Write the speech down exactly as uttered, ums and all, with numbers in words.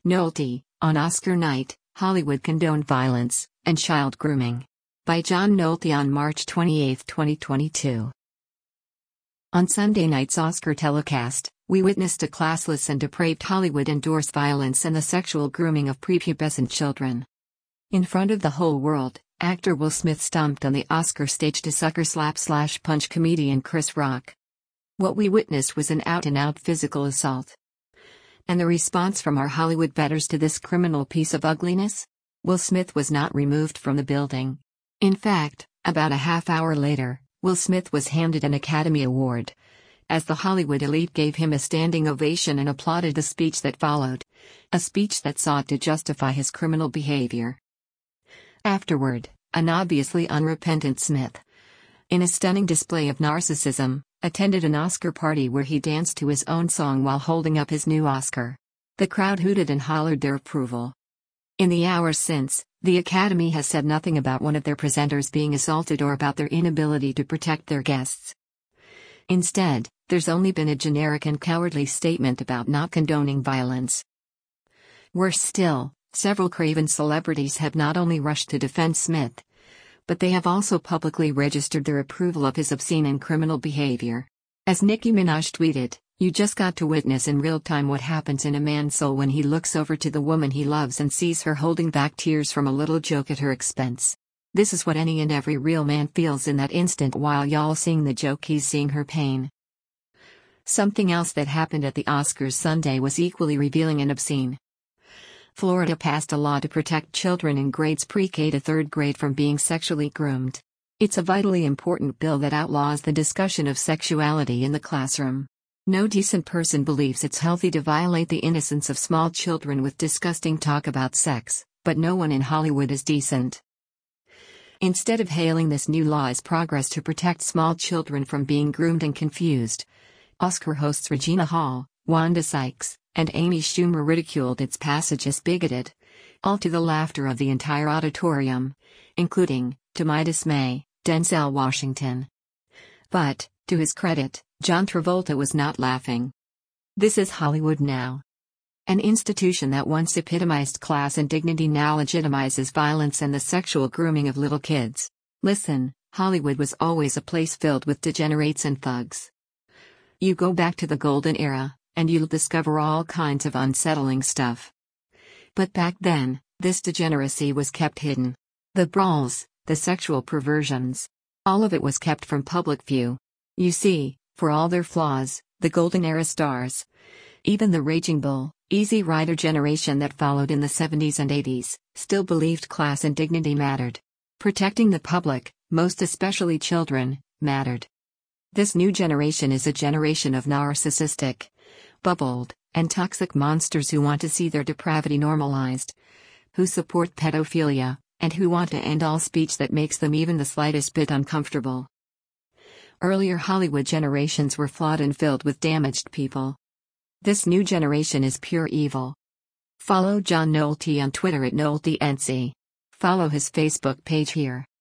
Nolte, on Oscar night, Hollywood condoned violence and child grooming. By John Nolte on March twenty-eighth, twenty twenty-two. On Sunday night's Oscar telecast, we witnessed a classless and depraved Hollywood endorse violence and the sexual grooming of prepubescent children. In front of the whole world, actor Will Smith stomped on the Oscar stage to sucker slap slash punch comedian Chris Rock. What we witnessed was an out-and-out physical assault. And the response from our Hollywood betters to this criminal piece of ugliness? Will Smith was not removed from the building. In fact, about a half hour later, Will Smith was handed an Academy Award, as the Hollywood elite gave him a standing ovation and applauded the speech that followed, a speech that sought to justify his criminal behavior. Afterward, an obviously unrepentant Smith, in a stunning display of narcissism, attended an Oscar party where he danced to his own song while holding up his new Oscar. The crowd hooted and hollered their approval. In the hours since, the Academy has said nothing about one of their presenters being assaulted or about their inability to protect their guests. Instead, there's only been a generic and cowardly statement about not condoning violence. Worse still, several craven celebrities have not only rushed to defend Smith, but they have also publicly registered their approval of his obscene and criminal behavior. As Nicki Minaj tweeted, "You just got to witness in real time what happens in a man's soul when he looks over to the woman he loves and sees her holding back tears from a little joke at her expense. This is what any and every real man feels in that instant while y'all seeing the joke, he's seeing her pain." Something else that happened at the Oscars Sunday was equally revealing and obscene. Florida passed a law to protect children in grades pre-K to third grade from being sexually groomed. It's a vitally important bill that outlaws the discussion of sexuality in the classroom. No decent person believes it's healthy to violate the innocence of small children with disgusting talk about sex, but no one in Hollywood is decent. Instead of hailing this new law as progress to protect small children from being groomed and confused, Oscar hosts Regina Hall, Wanda Sykes, and Amy Schumer ridiculed its passage as bigoted, all to the laughter of the entire auditorium, including, to my dismay, Denzel Washington. But, to his credit, John Travolta was not laughing. This is Hollywood now. An institution that once epitomized class and dignity now legitimizes violence and the sexual grooming of little kids. Listen, Hollywood was always a place filled with degenerates and thugs. You go back to the golden era, and you'll discover all kinds of unsettling stuff. But back then, this degeneracy was kept hidden. The brawls, the sexual perversions, all of it was kept from public view. You see, for all their flaws, the golden era stars, even the Raging Bull, Easy Rider generation that followed in the seventies and eighties, still believed class and dignity mattered. Protecting the public, most especially children, mattered. This new generation is a generation of narcissistic, bubbled, and toxic monsters who want to see their depravity normalized, who support pedophilia, and who want to end all speech that makes them even the slightest bit uncomfortable. Earlier Hollywood generations were flawed and filled with damaged people. This new generation is pure evil. Follow John Nolte on Twitter at NolteNC. Follow his Facebook page here.